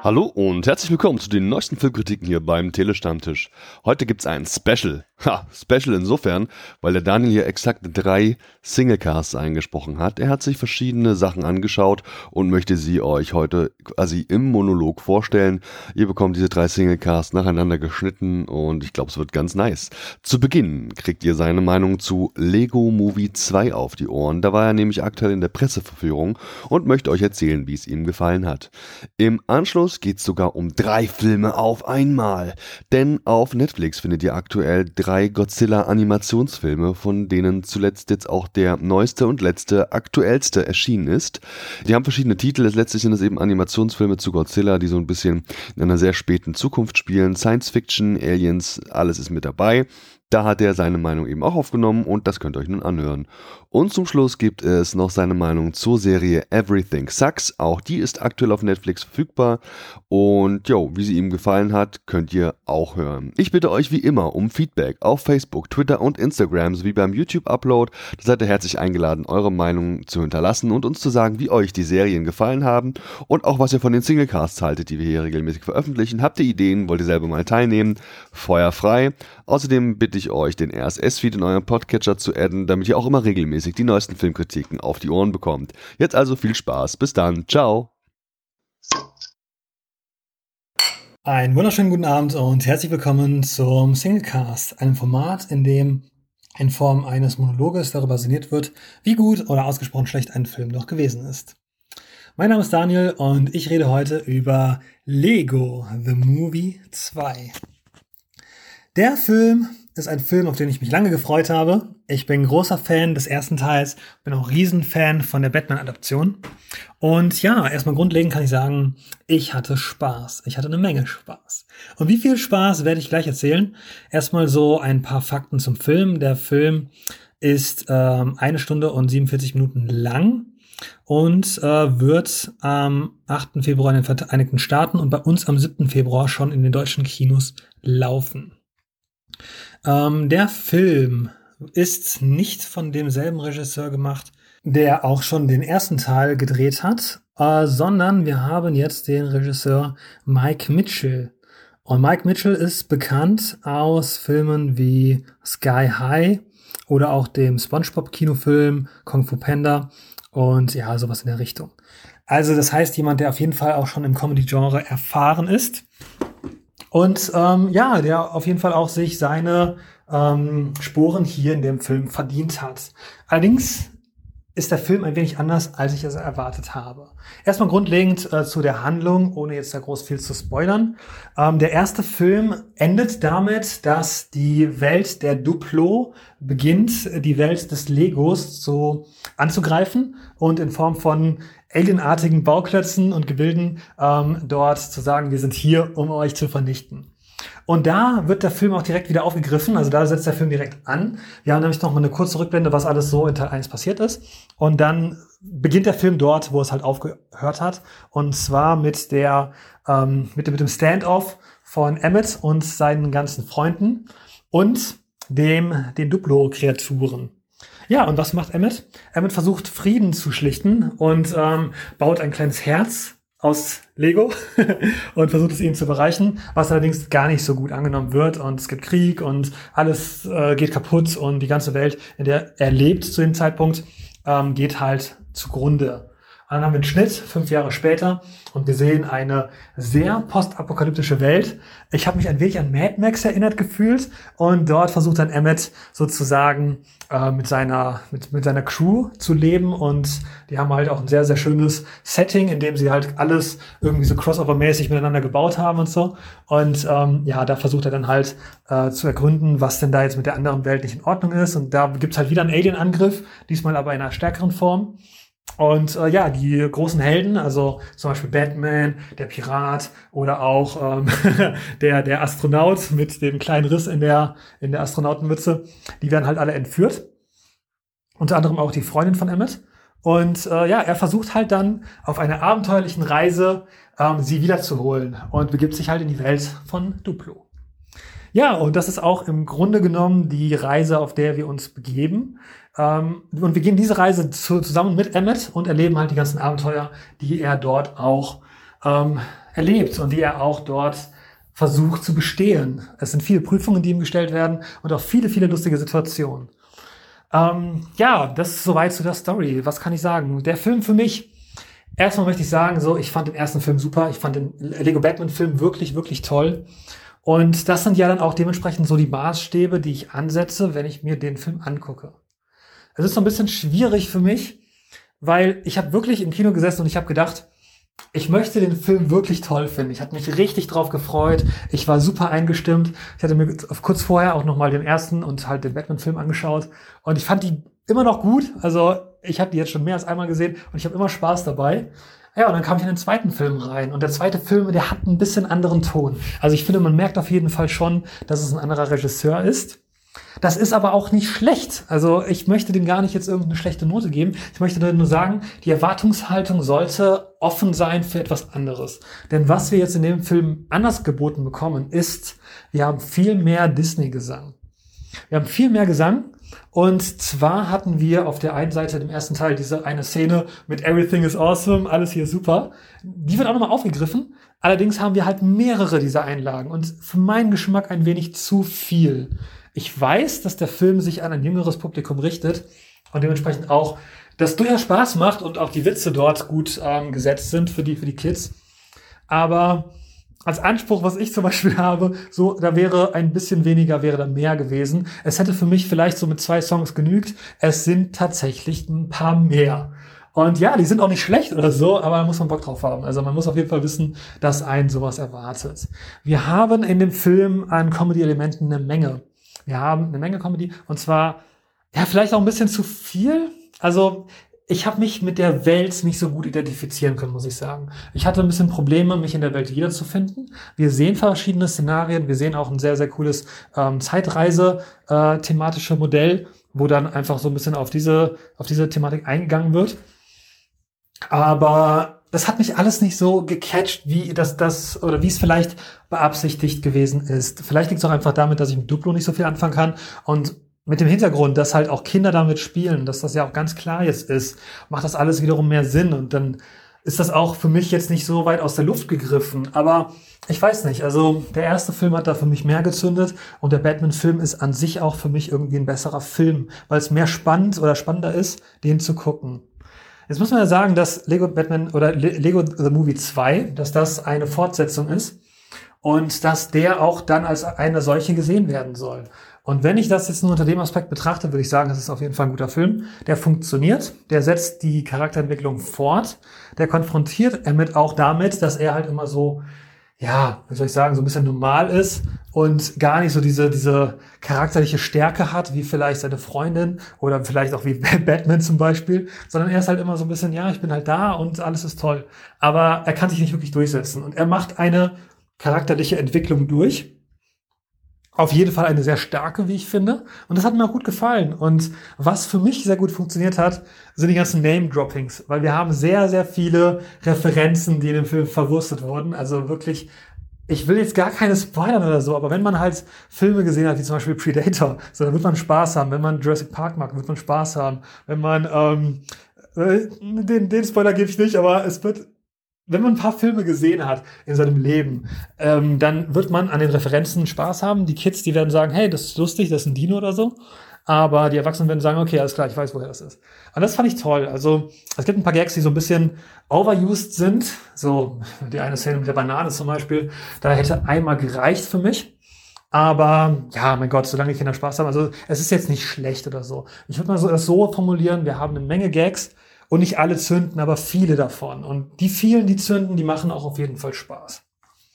Hallo und herzlich willkommen zu den neuesten Filmkritiken hier beim Telestammtisch. Heute gibt's ein Special. Special insofern, weil der Daniel hier exakt 3 Singlecasts eingesprochen hat. Er hat sich verschiedene Sachen angeschaut und möchte sie euch heute quasi im Monolog vorstellen. Ihr bekommt diese 3 Singlecasts nacheinander geschnitten und ich glaube, es wird ganz nice. Zu Beginn kriegt ihr seine Meinung zu Lego Movie 2 auf die Ohren. Da war er nämlich aktuell in der Presseverführung und möchte euch erzählen, wie es ihm gefallen hat. Im Anschluss geht es sogar um 3 Filme auf einmal. Denn auf Netflix findet ihr aktuell 3 Godzilla-Animationsfilme, von denen zuletzt jetzt auch der neueste und letzte, aktuellste erschienen ist. Die haben verschiedene Titel, letztlich sind es eben Animationsfilme zu Godzilla, die so ein bisschen in einer sehr späten Zukunft spielen. Science Fiction, Aliens, alles ist mit dabei. Da hat er seine Meinung eben auch aufgenommen und das könnt ihr euch nun anhören. Und zum Schluss gibt es noch seine Meinung zur Serie Everything Sucks. Auch die ist aktuell auf Netflix verfügbar. Und wie sie ihm gefallen hat, könnt ihr auch hören. Ich bitte euch wie immer um Feedback auf Facebook, Twitter und Instagram sowie beim YouTube-Upload. Da seid ihr herzlich eingeladen, eure Meinung zu hinterlassen und uns zu sagen, wie euch die Serien gefallen haben und auch was ihr von den Singlecasts haltet, die wir hier regelmäßig veröffentlichen. Habt ihr Ideen? Wollt ihr selber mal teilnehmen? Feuer frei. Außerdem bitte ich euch, den RSS-Feed in euren Podcatcher zu adden, damit ihr auch immer regelmäßig die neuesten Filmkritiken auf die Ohren bekommt. Jetzt also viel Spaß. Bis dann. Ciao. Einen wunderschönen guten Abend und herzlich willkommen zum Singlecast, einem Format, in dem in Form eines Monologes darüber sinniert wird, wie gut oder ausgesprochen schlecht ein Film doch gewesen ist. Mein Name ist Daniel und ich rede heute über Lego The Movie 2. Der Film ist ein Film, auf den ich mich lange gefreut habe. Ich bin großer Fan des ersten Teils, bin auch Riesenfan von der Batman-Adaption. Und ja, erstmal grundlegend kann ich sagen, ich hatte Spaß. Ich hatte eine Menge Spaß. Und wie viel Spaß werde ich gleich erzählen? Erstmal so ein paar Fakten zum Film. Der Film ist 1 Stunde und 47 Minuten lang und wird am 8. Februar in den Vereinigten Staaten und bei uns am 7. Februar schon in den deutschen Kinos laufen. Der Film ist nicht von demselben Regisseur gemacht, der auch schon den ersten Teil gedreht hat, sondern wir haben jetzt den Regisseur Mike Mitchell. Und Mike Mitchell ist bekannt aus Filmen wie Sky High oder auch dem SpongeBob-Kinofilm Kung Fu Panda und ja, sowas in der Richtung. Also das heißt, jemand, der auf jeden Fall auch schon im Comedy-Genre erfahren ist. Und der auf jeden Fall auch sich seine Sporen hier in dem Film verdient hat. Allerdings ist der Film ein wenig anders, als ich es erwartet habe. Erstmal grundlegend zu der Handlung, ohne jetzt da groß viel zu spoilern. Der erste Film endet damit, dass die Welt der Duplo beginnt, die Welt des Legos so anzugreifen und in Form von alienartigen Bauklötzen und Gebilden dort zu sagen, wir sind hier, um euch zu vernichten. Und da wird der Film auch direkt wieder aufgegriffen, also da setzt der Film direkt an. Wir haben nämlich noch mal eine kurze Rückblende, was alles so in Teil 1 passiert ist. Und dann beginnt der Film dort, wo es halt aufgehört hat. Und zwar mit dem Standoff von Emmett und seinen ganzen Freunden und den Duplo-Kreaturen. Ja, und was macht Emmett? Emmett versucht, Frieden zu schlichten und baut ein kleines Herz aus Lego und versucht es ihnen zu bereichen, was allerdings gar nicht so gut angenommen wird und es gibt Krieg und alles geht kaputt und die ganze Welt, in der er lebt zu dem Zeitpunkt, geht halt zugrunde. Und dann haben wir einen Schnitt, 5 Jahre später, und wir sehen eine sehr postapokalyptische Welt. Ich habe mich ein wenig an Mad Max erinnert gefühlt und dort versucht dann Emmett sozusagen mit seiner Crew zu leben und die haben halt auch ein sehr, sehr schönes Setting, in dem sie halt alles irgendwie so crossover-mäßig miteinander gebaut haben und so. Und da versucht er dann halt zu ergründen, was denn da jetzt mit der anderen Welt nicht in Ordnung ist. Und da gibt's halt wieder einen Alien-Angriff, diesmal aber in einer stärkeren Form. Und die großen Helden, also zum Beispiel Batman, der Pirat oder auch der Astronaut mit dem kleinen Riss in der Astronautenmütze, die werden halt alle entführt. Unter anderem auch die Freundin von Emmett. Und er versucht halt dann auf einer abenteuerlichen Reise sie wiederzuholen und begibt sich halt in die Welt von Duplo. Ja, und das ist auch im Grunde genommen die Reise, auf der wir uns begeben. Und wir gehen diese Reise zusammen mit Emmett und erleben halt die ganzen Abenteuer, die er dort auch erlebt und die er auch dort versucht zu bestehen. Es sind viele Prüfungen, die ihm gestellt werden und auch viele, viele lustige Situationen. Das ist soweit zu der Story. Was kann ich sagen? Der Film für mich, erstmal möchte ich sagen, ich fand den ersten Film super. Ich fand den Lego Batman-Film wirklich, wirklich toll. Und das sind ja dann auch dementsprechend so die Maßstäbe, die ich ansetze, wenn ich mir den Film angucke. Es ist so ein bisschen schwierig für mich, weil ich habe wirklich im Kino gesessen und ich habe gedacht, ich möchte den Film wirklich toll finden. Ich hatte mich richtig drauf gefreut. Ich war super eingestimmt. Ich hatte mir kurz vorher auch nochmal den ersten und halt den Batman-Film angeschaut. Und ich fand die immer noch gut. Also ich habe die jetzt schon mehr als einmal gesehen und ich habe immer Spaß dabei. Ja, und dann kam ich in den zweiten Film rein. Und der zweite Film, der hat ein bisschen anderen Ton. Also ich finde, man merkt auf jeden Fall schon, dass es ein anderer Regisseur ist. Das ist aber auch nicht schlecht. Also ich möchte dem gar nicht jetzt irgendeine schlechte Note geben. Ich möchte nur sagen, die Erwartungshaltung sollte offen sein für etwas anderes. Denn was wir jetzt in dem Film anders geboten bekommen, ist, wir haben viel mehr Disney-Gesang. Wir haben viel mehr Gesang. Und zwar hatten wir auf der einen Seite im ersten Teil diese eine Szene mit Everything is awesome, alles hier super. Die wird auch nochmal aufgegriffen. Allerdings haben wir halt mehrere dieser Einlagen und für meinen Geschmack ein wenig zu viel. Ich weiß, dass der Film sich an ein jüngeres Publikum richtet und dementsprechend auch das durchaus Spaß macht und auch die Witze dort gut gesetzt sind für die Kids. Aber als Anspruch, was ich zum Beispiel habe, da wäre ein bisschen weniger, wäre da mehr gewesen. Es hätte für mich vielleicht so mit 2 Songs genügt. Es sind tatsächlich ein paar mehr. Und ja, die sind auch nicht schlecht oder so, aber da muss man Bock drauf haben. Also man muss auf jeden Fall wissen, dass einen sowas erwartet. Wir haben in dem Film an Comedy-Elementen eine Menge. Wir haben eine Menge Comedy und zwar, ja, vielleicht auch ein bisschen zu viel. Also ich habe mich mit der Welt nicht so gut identifizieren können, muss ich sagen. Ich hatte ein bisschen Probleme, mich in der Welt wiederzufinden. Wir sehen verschiedene Szenarien. Wir sehen auch ein sehr, sehr cooles Zeitreise-thematische Modell, wo dann einfach so ein bisschen auf diese Thematik eingegangen wird. Aber das hat mich alles nicht so gecatcht, wie wie es vielleicht beabsichtigt gewesen ist. Vielleicht liegt es auch einfach damit, dass ich mit Duplo nicht so viel anfangen kann und mit dem Hintergrund, dass halt auch Kinder damit spielen, dass das ja auch ganz klar jetzt ist, macht das alles wiederum mehr Sinn und dann ist das auch für mich jetzt nicht so weit aus der Luft gegriffen. Aber ich weiß nicht, also der erste Film hat da für mich mehr gezündet und der Batman-Film ist an sich auch für mich irgendwie ein besserer Film, weil es mehr spannender ist, den zu gucken. Jetzt muss man ja sagen, dass Lego Batman oder Lego The Movie 2, dass das eine Fortsetzung ist und dass der auch dann als eine solche gesehen werden soll. Und wenn ich das jetzt nur unter dem Aspekt betrachte, würde ich sagen, das ist auf jeden Fall ein guter Film. Der funktioniert, der setzt die Charakterentwicklung fort, der konfrontiert auch damit, dass er halt immer so, ja, wie soll ich sagen, so ein bisschen normal ist und gar nicht so diese charakterliche Stärke hat, wie vielleicht seine Freundin oder vielleicht auch wie Batman zum Beispiel, sondern er ist halt immer so ein bisschen, ja, ich bin halt da und alles ist toll. Aber er kann sich nicht wirklich durchsetzen und er macht eine charakterliche Entwicklung durch. Auf jeden Fall eine sehr starke, wie ich finde. Und das hat mir auch gut gefallen. Und was für mich sehr gut funktioniert hat, sind die ganzen Name-Droppings. Weil wir haben sehr, sehr viele Referenzen, die in dem Film verwurstet wurden. Also wirklich, ich will jetzt gar keine spoilern oder so, aber wenn man halt Filme gesehen hat, wie zum Beispiel Predator, so, dann wird man Spaß haben. Wenn man Jurassic Park mag, wird man Spaß haben. Wenn man, den Spoiler gebe ich nicht, aber wenn man ein paar Filme gesehen hat in seinem Leben, dann wird man an den Referenzen Spaß haben. Die Kids, die werden sagen, hey, das ist lustig, das ist ein Dino oder so. Aber die Erwachsenen werden sagen, okay, alles klar, ich weiß, woher das ist. Und das fand ich toll. Also es gibt ein paar Gags, die so ein bisschen overused sind. So die eine Szene mit der Banane zum Beispiel, da hätte einmal gereicht für mich. Aber ja, mein Gott, solange die Kinder Spaß haben. Also es ist jetzt nicht schlecht oder so. Ich würde mal das so formulieren, wir haben eine Menge Gags, und nicht alle zünden, aber viele davon. Und die vielen, die zünden, die machen auch auf jeden Fall Spaß.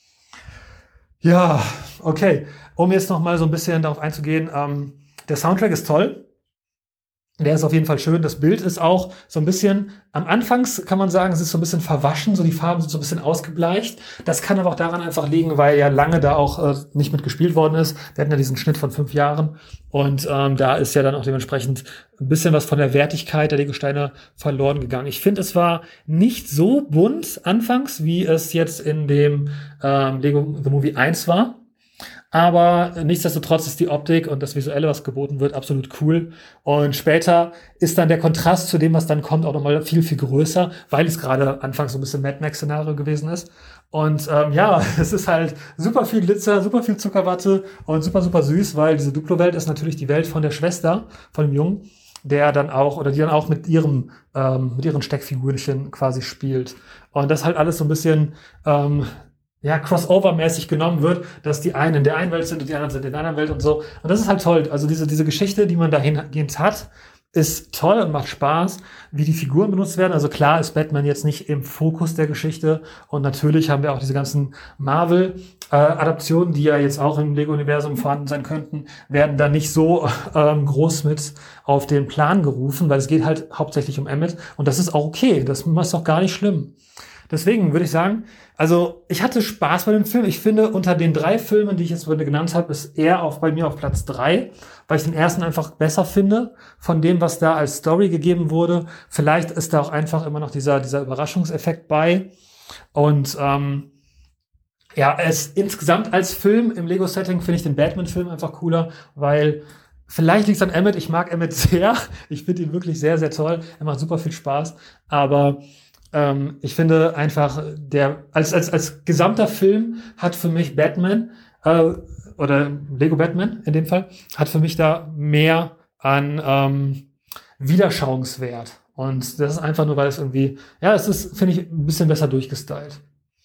Ja, okay. Um jetzt noch mal so ein bisschen darauf einzugehen, der Soundtrack ist toll. Der ist auf jeden Fall schön. Das Bild ist auch so ein bisschen, am Anfangs kann man sagen, es ist so ein bisschen verwaschen, so die Farben sind so ein bisschen ausgebleicht. Das kann aber auch daran einfach liegen, weil ja lange da auch nicht mit gespielt worden ist. Wir hatten ja diesen Schnitt von 5 Jahren und da ist ja dann auch dementsprechend ein bisschen was von der Wertigkeit der Legosteine verloren gegangen. Ich finde, es war nicht so bunt anfangs, wie es jetzt in dem Lego The Movie 1 war. Aber nichtsdestotrotz ist die Optik und das Visuelle, was geboten wird, absolut cool. Und später ist dann der Kontrast zu dem, was dann kommt, auch nochmal viel, viel größer, weil es gerade anfangs so ein bisschen Mad Max-Szenario gewesen ist. Und ja, es ist halt super viel Glitzer, super viel Zuckerwatte und super, super süß, weil diese Duplo-Welt ist natürlich die Welt von der Schwester, von dem Jungen, der dann auch, oder die dann auch mit ihren Steckfigürchen quasi spielt. Und das halt alles so ein bisschen Crossover-mäßig genommen wird, dass die einen in der einen Welt sind und die anderen sind in der anderen Welt und so. Und das ist halt toll. Also diese Geschichte, die man dahingehend hat, ist toll und macht Spaß, wie die Figuren benutzt werden. Also klar ist Batman jetzt nicht im Fokus der Geschichte und natürlich haben wir auch diese ganzen Marvel-Adaptionen, die ja jetzt auch im Lego-Universum vorhanden sein könnten, werden da nicht so groß mit auf den Plan gerufen, weil es geht halt hauptsächlich um Emmett und das ist auch okay, das ist auch gar nicht schlimm. Deswegen würde ich sagen, also ich hatte Spaß bei dem Film. Ich finde, unter den 3 Filmen, die ich jetzt heute genannt habe, ist er bei mir auf Platz 3, weil ich den ersten einfach besser finde von dem, was da als Story gegeben wurde. Vielleicht ist da auch einfach immer noch dieser Überraschungseffekt bei. Und es insgesamt als Film im Lego-Setting finde ich den Batman-Film einfach cooler, weil vielleicht liegt es an Emmett. Ich mag Emmett sehr. Ich finde ihn wirklich sehr, sehr toll. Er macht super viel Spaß. Aber ich finde einfach, als gesamter Film hat für mich Batman, oder Lego Batman in dem Fall, hat für mich da mehr an Wiederschauungswert. Und das ist einfach nur, weil es irgendwie, es ist, finde ich, ein bisschen besser durchgestylt.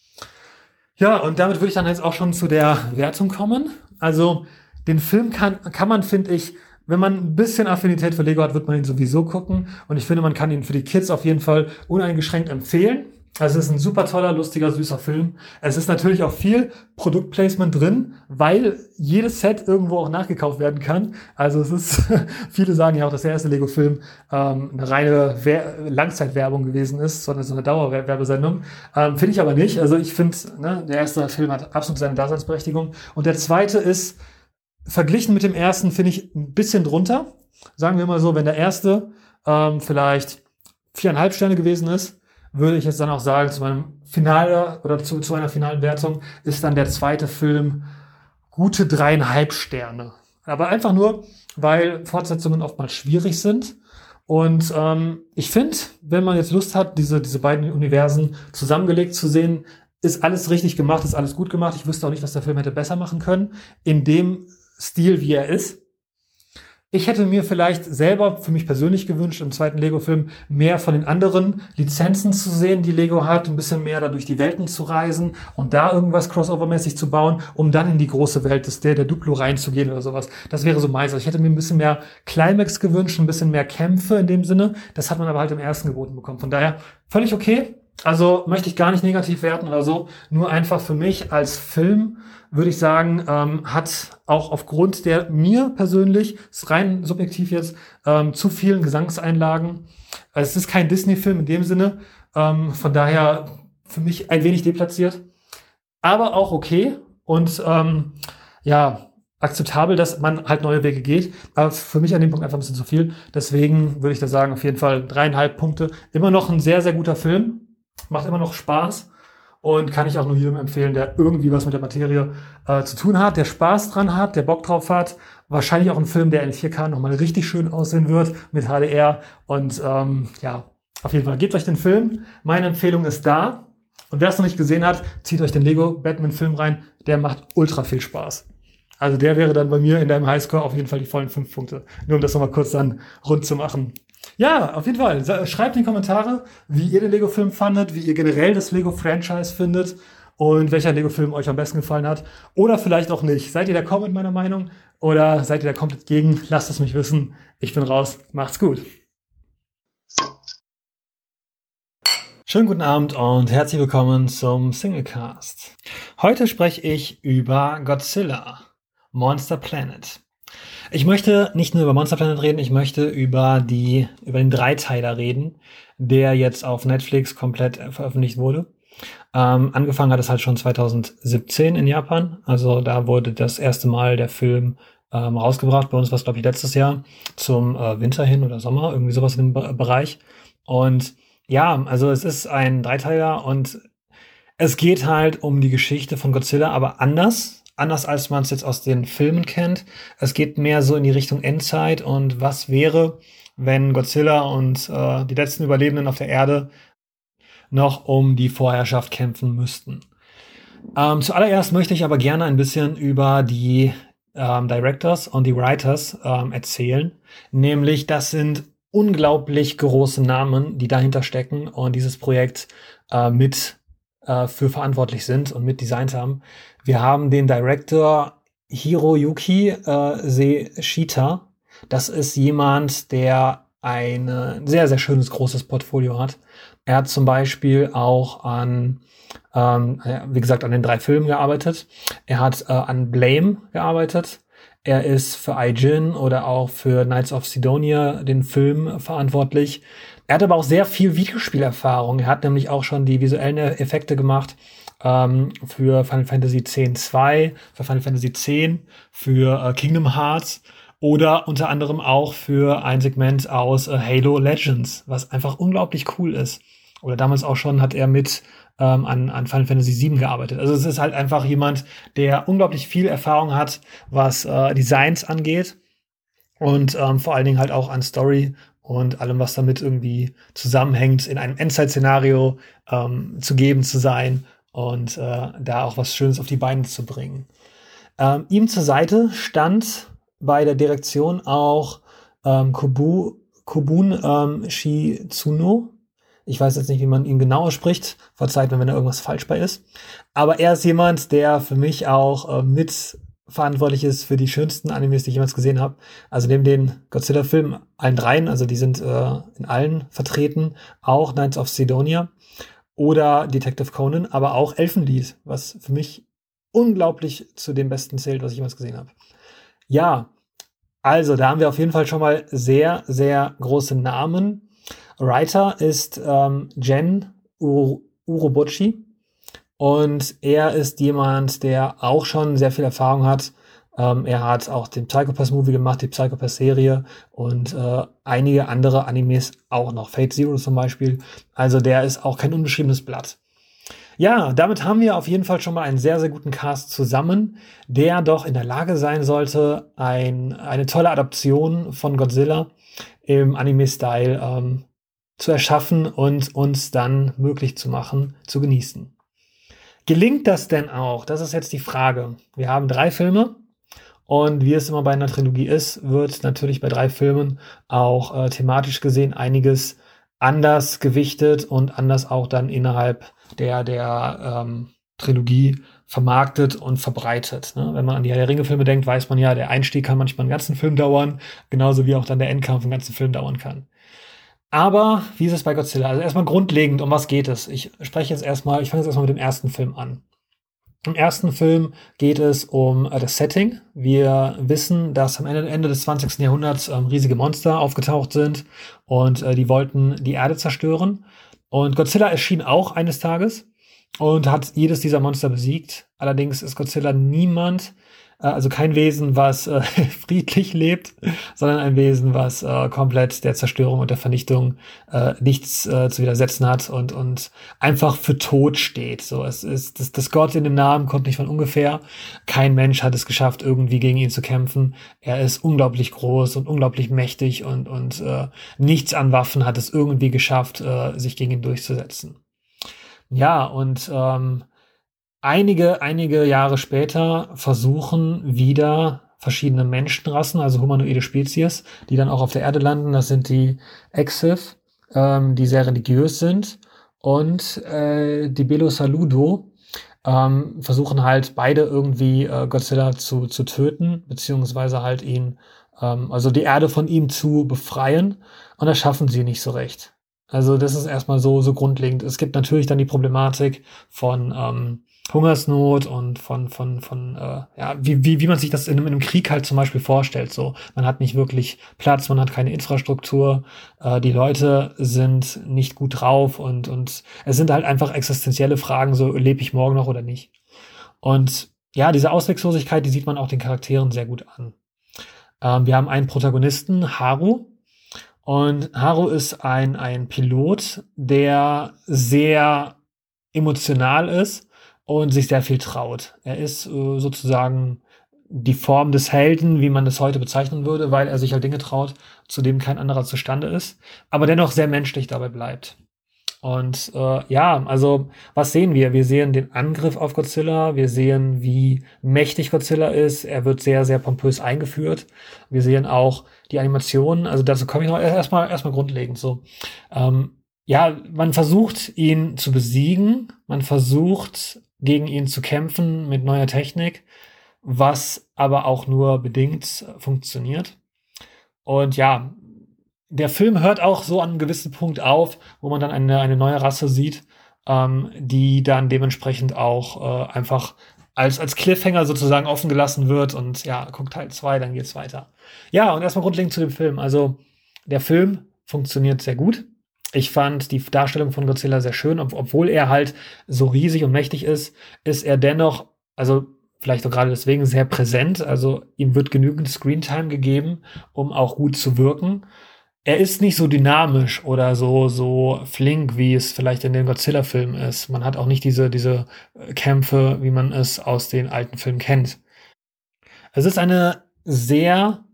Ja, und damit würde ich dann jetzt auch schon zu der Wertung kommen. Also, den Film kann man, finde ich, wenn man ein bisschen Affinität für Lego hat, wird man ihn sowieso gucken. Und ich finde, man kann ihn für die Kids auf jeden Fall uneingeschränkt empfehlen. Also es ist ein super toller, lustiger, süßer Film. Es ist natürlich auch viel Produktplacement drin, weil jedes Set irgendwo auch nachgekauft werden kann. Also es ist, viele sagen ja auch, dass der erste Lego-Film eine reine Langzeitwerbung gewesen ist, sondern so eine Dauerwerbesendung. Finde ich aber nicht. Also ich finde, der erste Film hat absolut seine Daseinsberechtigung. Und der zweite ist, verglichen mit dem ersten, finde ich ein bisschen drunter. Sagen wir mal so, wenn der erste vielleicht 4,5 Sterne gewesen ist, würde ich jetzt dann auch sagen, zu meinem Finale oder zu einer finalen Wertung ist dann der zweite Film gute 3,5 Sterne. Aber einfach nur, weil Fortsetzungen oftmals schwierig sind. Und ich finde, wenn man jetzt Lust hat, diese beiden Universen zusammengelegt zu sehen, ist alles richtig gemacht, ist alles gut gemacht. Ich wüsste auch nicht, was der Film hätte besser machen können. In dem Stil, wie er ist. Ich hätte mir vielleicht selber für mich persönlich gewünscht, im zweiten Lego-Film mehr von den anderen Lizenzen zu sehen, die Lego hat, ein bisschen mehr da durch die Welten zu reisen und da irgendwas crossover-mäßig zu bauen, um dann in die große Welt der Duplo reinzugehen oder sowas. Das wäre so meins. Also ich hätte mir ein bisschen mehr Climax gewünscht, ein bisschen mehr Kämpfe in dem Sinne. Das hat man aber halt im ersten geboten bekommen. Von daher völlig okay. Also möchte ich gar nicht negativ werten oder so. Nur einfach für mich als Film würde ich sagen, hat auch aufgrund der mir persönlich, ist rein subjektiv jetzt, zu vielen Gesangseinlagen. Also es ist kein Disney-Film in dem Sinne. Von daher für mich ein wenig deplatziert. Aber auch okay. Und akzeptabel, dass man halt neue Wege geht. Aber für mich an dem Punkt einfach ein bisschen zu viel. Deswegen würde ich da sagen, auf jeden Fall 3,5 Punkte. Immer noch ein sehr, sehr guter Film. Macht immer noch Spaß und kann ich auch nur jedem empfehlen, der irgendwie was mit der Materie zu tun hat, der Spaß dran hat, der Bock drauf hat. Wahrscheinlich auch ein Film, der in 4K nochmal richtig schön aussehen wird mit HDR. Und auf jeden Fall gebt euch den Film. Meine Empfehlung ist da. Und wer es noch nicht gesehen hat, zieht euch den Lego Batman Film rein. Der macht ultra viel Spaß. Also der wäre dann bei mir in deinem Highscore auf jeden Fall die vollen 5 Punkte. Nur um das nochmal kurz dann rund zu machen. Ja, auf jeden Fall. Schreibt in die Kommentare, wie ihr den Lego-Film fandet, wie ihr generell das Lego-Franchise findet und welcher Lego-Film euch am besten gefallen hat. Oder vielleicht auch nicht. Seid ihr d'accord mit meiner Meinung? Oder seid ihr da komplett gegen? Lasst es mich wissen. Ich bin raus. Macht's gut. Schönen guten Abend und herzlich willkommen zum Singlecast. Heute spreche ich über Godzilla, Monster Planet. Ich möchte nicht nur über Monster Planet reden, ich möchte über den Dreiteiler reden, der jetzt auf Netflix komplett veröffentlicht wurde. Angefangen hat es halt schon 2017 in Japan. Also da wurde das erste Mal der Film rausgebracht. Bei uns war es, glaube ich, letztes Jahr zum Winter hin oder Sommer, irgendwie sowas in dem Bereich. Und ja, also es ist ein Dreiteiler und es geht halt um die Geschichte von Godzilla, aber anders anders als man es jetzt aus den Filmen kennt. Es geht mehr so in die Richtung Endzeit und was wäre, wenn Godzilla und die letzten Überlebenden auf der Erde noch um die Vorherrschaft kämpfen müssten. Zuallererst möchte ich aber gerne ein bisschen über die Directors und die Writers erzählen. Nämlich, das sind unglaublich große Namen, die dahinter stecken und dieses Projekt mit für verantwortlich sind und mit designt haben. Wir haben den Director Hiroyuki Shita. Das ist jemand, der ein sehr, sehr schönes, großes Portfolio hat. Er hat zum Beispiel auch an, wie gesagt, an den 3 Filmen gearbeitet. Er hat an Blame gearbeitet. Er ist für Aijin oder auch für Knights of Sidonia, den Film, verantwortlich. Er hat aber auch sehr viel Videospielerfahrung. Er hat nämlich auch schon die visuellen Effekte gemacht für Final Fantasy X-2, für Final Fantasy X, für Kingdom Hearts oder unter anderem auch für ein Segment aus Halo Legends, was einfach unglaublich cool ist. Oder damals auch schon hat er mit an Final Fantasy VII gearbeitet. Also es ist halt einfach jemand, der unglaublich viel Erfahrung hat, was Designs angeht und vor allen Dingen halt auch an Story und allem, was damit irgendwie zusammenhängt, in einem Endzeit-Szenario zu sein und da auch was Schönes auf die Beine zu bringen. Ihm zur Seite stand bei der Direktion auch Kobun Shizuno. Ich weiß jetzt nicht, wie man ihn genau ausspricht. Verzeiht mir, wenn da irgendwas falsch bei ist. Aber er ist jemand, der für mich auch mit verantwortlich ist für die schönsten Animes, die ich jemals gesehen habe. Also neben den Godzilla-Filmen, allen 3, also die sind in allen vertreten, auch Knights of Sidonia oder Detective Conan, aber auch Elfenlied, was für mich unglaublich zu dem Besten zählt, was ich jemals gesehen habe. Ja, also da haben wir auf jeden Fall schon mal sehr, sehr große Namen. Writer ist Gen Urobuchi und er ist jemand, der auch schon sehr viel Erfahrung hat. Er hat auch den Psycho-Pass-Movie gemacht, die Psycho-Pass-Serie und einige andere Animes auch noch. Fate Zero zum Beispiel. Also der ist auch kein unbeschriebenes Blatt. Ja, damit haben wir auf jeden Fall schon mal einen sehr, sehr guten Cast zusammen, der doch in der Lage sein sollte, eine tolle Adaption von Godzilla im Anime-Style zu erschaffen und uns dann möglich zu machen, zu genießen. Gelingt das denn auch? Das ist jetzt die Frage. Wir haben 3 Filme und wie es immer bei einer Trilogie ist, wird natürlich bei 3 Filmen auch thematisch gesehen einiges anders gewichtet und anders auch dann innerhalb der Trilogie vermarktet und verbreitet. Ne? Wenn man an die Herr der Ringe-Filme denkt, weiß man ja, der Einstieg kann manchmal einen ganzen Film dauern, genauso wie auch dann der Endkampf einen ganzen Film dauern kann. Aber wie ist es bei Godzilla? Also erstmal grundlegend, um was geht es? Ich fange jetzt erstmal mit dem ersten Film an. Im ersten Film geht es um das Setting. Wir wissen, dass am Ende des 20. Jahrhunderts riesige Monster aufgetaucht sind und die wollten die Erde zerstören. Und Godzilla erschien auch eines Tages und hat jedes dieser Monster besiegt. Allerdings ist Godzilla also kein Wesen, was friedlich lebt, sondern ein Wesen, was komplett der Zerstörung und der Vernichtung nichts zu widersetzen hat und einfach für tot steht. So, es ist das Gott in dem Namen kommt nicht von ungefähr. Kein Mensch hat es geschafft, irgendwie gegen ihn zu kämpfen. Er ist unglaublich groß und unglaublich mächtig und nichts an Waffen hat es irgendwie geschafft, sich gegen ihn durchzusetzen. Ja, und Einige Jahre später versuchen wieder verschiedene Menschenrassen, also humanoide Spezies, die dann auch auf der Erde landen. Das sind die Exif, die sehr religiös sind, und die Belosaludo versuchen halt beide irgendwie Godzilla zu töten, beziehungsweise halt ihn, also die Erde von ihm zu befreien. Und das schaffen sie nicht so recht. Also das ist erstmal so grundlegend. Es gibt natürlich dann die Problematik von Hungersnot und wie man sich das in einem Krieg halt zum Beispiel vorstellt. So, man hat nicht wirklich Platz, man hat keine Infrastruktur, die Leute sind nicht gut drauf und es sind halt einfach existenzielle Fragen, so lebe ich morgen noch oder nicht. Und ja, diese Ausweglosigkeit, die sieht man auch den Charakteren sehr gut an. Wir haben einen Protagonisten, Haru. Und Haru ist ein Pilot, der sehr emotional ist und sich sehr viel traut. Er ist sozusagen die Form des Helden, wie man es heute bezeichnen würde, weil er sich halt Dinge traut, zu dem kein anderer zustande ist, aber dennoch sehr menschlich dabei bleibt. Und ja, also was sehen wir? Wir sehen den Angriff auf Godzilla, wir sehen, wie mächtig Godzilla ist. Er wird sehr, sehr pompös eingeführt. Wir sehen auch die Animationen, also dazu komme ich noch erstmal grundlegend so. Ja, man versucht ihn zu besiegen, man versucht gegen ihn zu kämpfen mit neuer Technik, was aber auch nur bedingt funktioniert. Und ja, der Film hört auch so an einem gewissen Punkt auf, wo man dann eine neue Rasse sieht, die dann dementsprechend auch einfach als Cliffhanger sozusagen offen gelassen wird und ja, guckt Teil 2, dann geht's weiter. Ja, und erstmal grundlegend zu dem Film. Also, der Film funktioniert sehr gut. Ich fand die Darstellung von Godzilla sehr schön, obwohl er halt so riesig und mächtig ist er dennoch, also vielleicht auch gerade deswegen sehr präsent. Also ihm wird genügend Screentime gegeben, um auch gut zu wirken. Er ist nicht so dynamisch oder so flink, wie es vielleicht in den Godzilla-Filmen ist. Man hat auch nicht diese Kämpfe, wie man es aus den alten Filmen kennt. Es ist eine sehr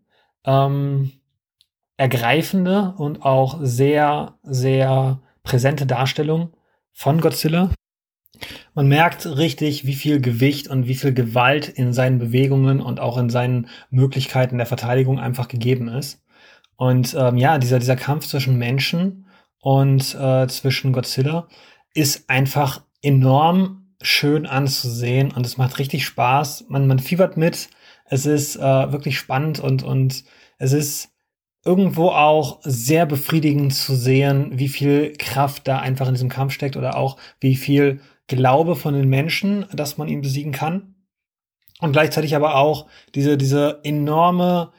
ergreifende und auch sehr, sehr präsente Darstellung von Godzilla. Man merkt richtig, wie viel Gewicht und wie viel Gewalt in seinen Bewegungen und auch in seinen Möglichkeiten der Verteidigung einfach gegeben ist. Und ja, dieser Kampf zwischen Menschen und zwischen Godzilla ist einfach enorm schön anzusehen und es macht richtig Spaß. Man fiebert mit. Es ist wirklich spannend und es ist irgendwo auch sehr befriedigend zu sehen, wie viel Kraft da einfach in diesem Kampf steckt oder auch wie viel Glaube von den Menschen, dass man ihn besiegen kann. Und gleichzeitig aber auch diese enorme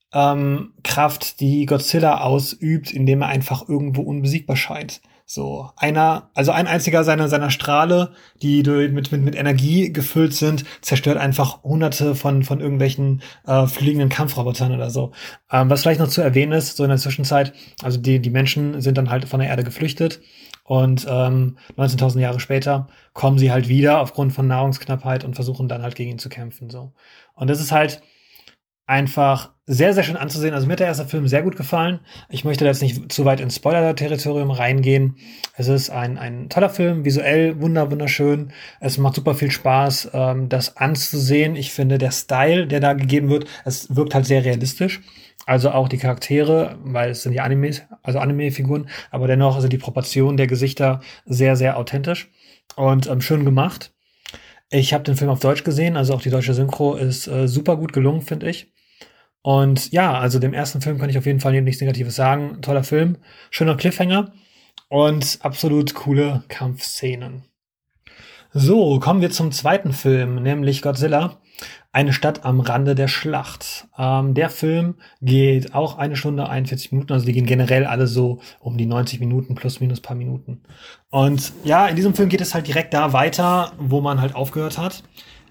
Kraft, die Godzilla ausübt, indem er einfach irgendwo unbesiegbar scheint. So ein einziger seiner Strahle, die mit Energie gefüllt sind, zerstört einfach Hunderte von irgendwelchen fliegenden Kampfrobotern oder so. Was vielleicht noch zu erwähnen ist, so in der Zwischenzeit, also die Menschen sind dann halt von der Erde geflüchtet und 19.000 Jahre später kommen sie halt wieder aufgrund von Nahrungsknappheit und versuchen dann halt gegen ihn zu kämpfen. So. Und das ist halt einfach sehr, sehr schön anzusehen. Also mir hat der erste Film sehr gut gefallen. Ich möchte da jetzt nicht zu weit ins Spoiler-Territorium reingehen. Es ist ein toller Film, visuell wunderschön. Es macht super viel Spaß, das anzusehen. Ich finde, der Style, der da gegeben wird, es wirkt halt sehr realistisch. Also auch die Charaktere, weil es sind die Animes, also Anime-Figuren, aber dennoch sind die Proportionen der Gesichter sehr, sehr authentisch und schön gemacht. Ich habe den Film auf Deutsch gesehen, also auch die deutsche Synchro ist super gut gelungen, finde ich. Und ja, also dem ersten Film kann ich auf jeden Fall nichts Negatives sagen. Toller Film, schöner Cliffhanger und absolut coole Kampfszenen. So, kommen wir zum zweiten Film, nämlich Godzilla, eine Stadt am Rande der Schlacht. Der Film geht auch 1 Stunde, 41 Minuten, also die gehen generell alle so um die 90 Minuten, plus minus paar Minuten. Und ja, in diesem Film geht es halt direkt da weiter, wo man halt aufgehört hat.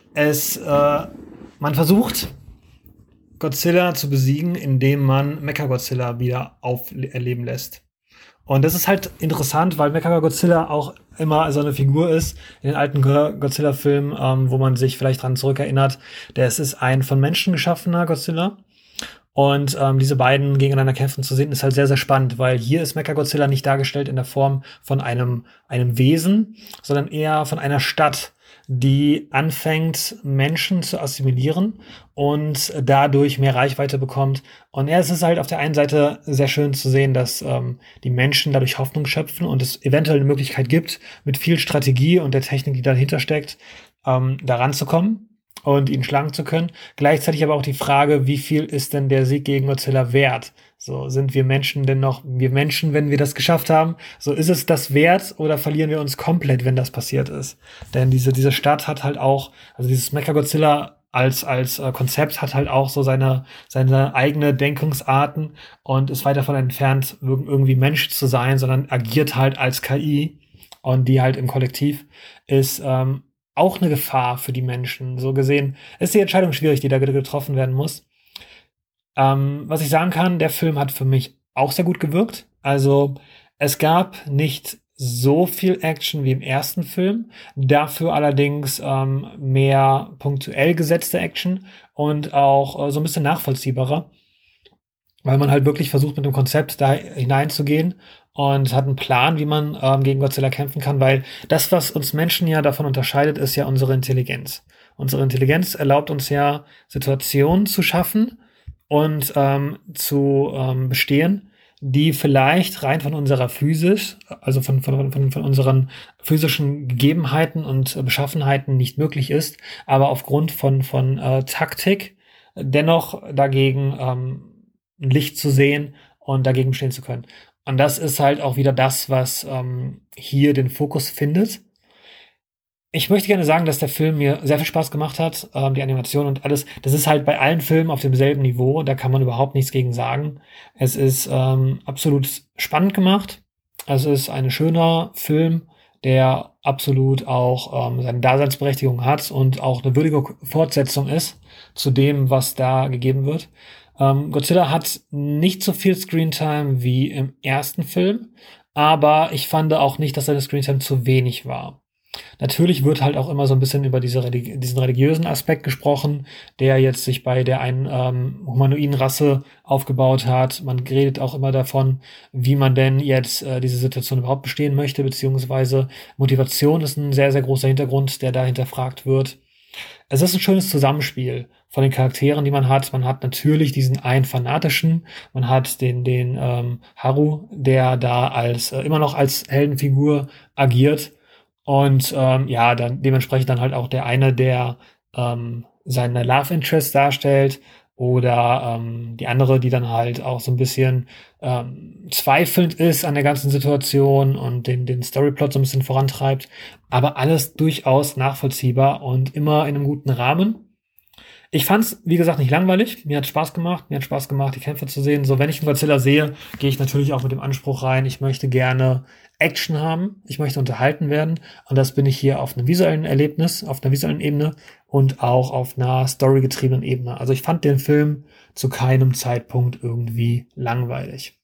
Man versucht, Godzilla zu besiegen, indem man Mechagodzilla wieder auferleben lässt. Und das ist halt interessant, weil Mechagodzilla auch immer so eine Figur ist in den alten Godzilla-Filmen, wo man sich vielleicht dran zurückerinnert. Es ist ein von Menschen geschaffener Godzilla. Und diese beiden gegeneinander kämpfen zu sehen, ist halt sehr, sehr spannend, weil hier ist Mechagodzilla nicht dargestellt in der Form von einem Wesen, sondern eher von einer Stadt, die anfängt, Menschen zu assimilieren und dadurch mehr Reichweite bekommt. Und ja, es ist halt auf der einen Seite sehr schön zu sehen, dass die Menschen dadurch Hoffnung schöpfen und es eventuell eine Möglichkeit gibt, mit viel Strategie und der Technik, die dahinter steckt, da ranzukommen und ihn schlagen zu können. Gleichzeitig aber auch die Frage, wie viel ist denn der Sieg gegen Godzilla wert? So, sind wir Menschen denn noch wir Menschen, wenn wir das geschafft haben? So, ist es das wert oder verlieren wir uns komplett, wenn das passiert ist? Denn diese Stadt hat halt auch, also dieses Mechagodzilla als Konzept hat halt auch so seine eigene Denkungsarten und ist weit davon entfernt, irgendwie Mensch zu sein, sondern agiert halt als KI und die halt im Kollektiv ist auch eine Gefahr für die Menschen. So gesehen ist die Entscheidung schwierig, die da getroffen werden muss. Was ich sagen kann, der Film hat für mich auch sehr gut gewirkt. Also es gab nicht so viel Action wie im ersten Film, dafür allerdings mehr punktuell gesetzte Action und auch so ein bisschen nachvollziehbarer, weil man halt wirklich versucht, mit dem Konzept da hineinzugehen und hat einen Plan, wie man gegen Godzilla kämpfen kann, weil das, was uns Menschen ja davon unterscheidet, ist ja unsere Intelligenz. Unsere Intelligenz erlaubt uns ja, Situationen zu schaffen und zu bestehen, die vielleicht rein von unserer Physis, also von unseren physischen Gegebenheiten und Beschaffenheiten nicht möglich ist, aber aufgrund von Taktik dennoch dagegen ein Licht zu sehen und dagegen stehen zu können. Und das ist halt auch wieder das, was hier den Fokus findet. Ich möchte gerne sagen, dass der Film mir sehr viel Spaß gemacht hat, die Animation und alles. Das ist halt bei allen Filmen auf demselben Niveau, da kann man überhaupt nichts gegen sagen. Es ist absolut spannend gemacht. Es ist ein schöner Film, der absolut auch seine Daseinsberechtigung hat und auch eine würdige Fortsetzung ist zu dem, was da gegeben wird. Godzilla hat nicht so viel Screentime wie im ersten Film, aber ich fand auch nicht, dass seine Screentime zu wenig war. Natürlich wird halt auch immer so ein bisschen über diesen religiösen Aspekt gesprochen, der jetzt sich bei der einen humanoiden Rasse aufgebaut hat. Man redet auch immer davon, wie man denn jetzt diese Situation überhaupt bestehen möchte, beziehungsweise Motivation ist ein sehr, sehr großer Hintergrund, der da hinterfragt wird. Es ist ein schönes Zusammenspiel von den Charakteren, die man hat. Man hat natürlich diesen einen fanatischen, man hat den Haru, der da als immer noch als Heldenfigur agiert. Und ja, dann dementsprechend dann halt auch der eine, der seine Love Interest darstellt, oder die andere, die dann halt auch so ein bisschen zweifelnd ist an der ganzen Situation und den Storyplot so ein bisschen vorantreibt. Aber alles durchaus nachvollziehbar und immer in einem guten Rahmen. Ich fand's, wie gesagt, nicht langweilig. Mir hat Spaß gemacht. Mir hat Spaß gemacht, die Kämpfe zu sehen. So, wenn ich einen Godzilla sehe, gehe ich natürlich auch mit dem Anspruch rein, ich möchte gerne Action haben. Ich möchte unterhalten werden. Und das bin ich hier auf einem visuellen Erlebnis, auf einer visuellen Ebene und auch auf einer storygetriebenen Ebene. Also ich fand den Film zu keinem Zeitpunkt irgendwie langweilig.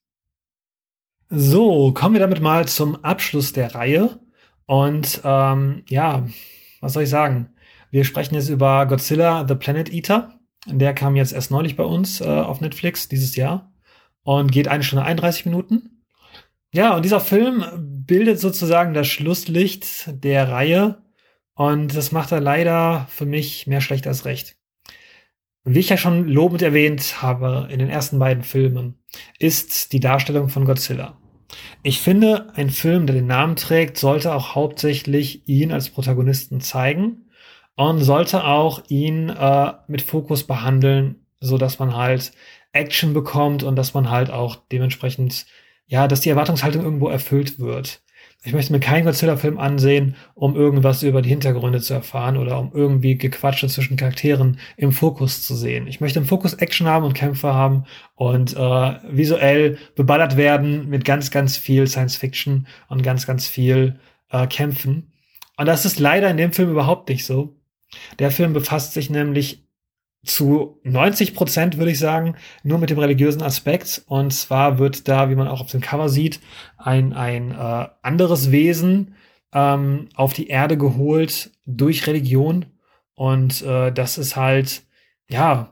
So, kommen wir damit mal zum Abschluss der Reihe. Und ja, was soll ich sagen? Wir sprechen jetzt über Godzilla, The Planet Eater. Der kam jetzt erst neulich bei uns auf Netflix dieses Jahr und geht 1 Stunde 31 Minuten. Ja, und dieser Film bildet sozusagen das Schlusslicht der Reihe und das macht er leider für mich mehr schlecht als recht. Wie ich ja schon lobend erwähnt habe in den ersten beiden Filmen, ist die Darstellung von Godzilla. Ich finde, ein Film, der den Namen trägt, sollte auch hauptsächlich ihn als Protagonisten zeigen und sollte auch ihn mit Fokus behandeln, so dass man halt Action bekommt und dass man halt auch dementsprechend, ja, dass die Erwartungshaltung irgendwo erfüllt wird. Ich möchte mir keinen Godzilla-Film ansehen, um irgendwas über die Hintergründe zu erfahren oder um irgendwie Gequatsche zwischen Charakteren im Fokus zu sehen. Ich möchte im Fokus Action haben und Kämpfe haben und visuell beballert werden mit ganz, ganz viel Science-Fiction und ganz, ganz viel Kämpfen. Und das ist leider in dem Film überhaupt nicht so. Der Film befasst sich nämlich zu 90%, würde ich sagen, nur mit dem religiösen Aspekt. Und zwar wird da, wie man auch auf dem Cover sieht, ein anderes Wesen auf die Erde geholt durch Religion. Und das ist halt, ja,